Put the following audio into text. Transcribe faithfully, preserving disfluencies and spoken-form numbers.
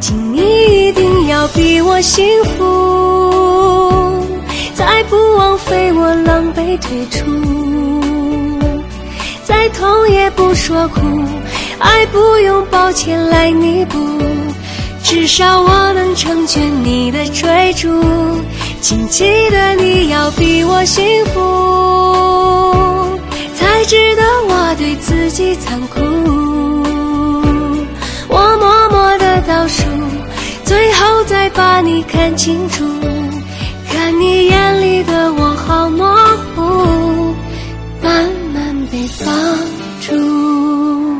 请你一定要比我幸福，再不枉费我狼狈退出，再痛也不说苦，爱不用抱歉来弥补，至少我能成全你的追逐，请记得你要比我幸福，才值得我对自己残酷。我默默地倒数，最后再把你看清楚，看你眼里的我好模糊，慢慢被放逐。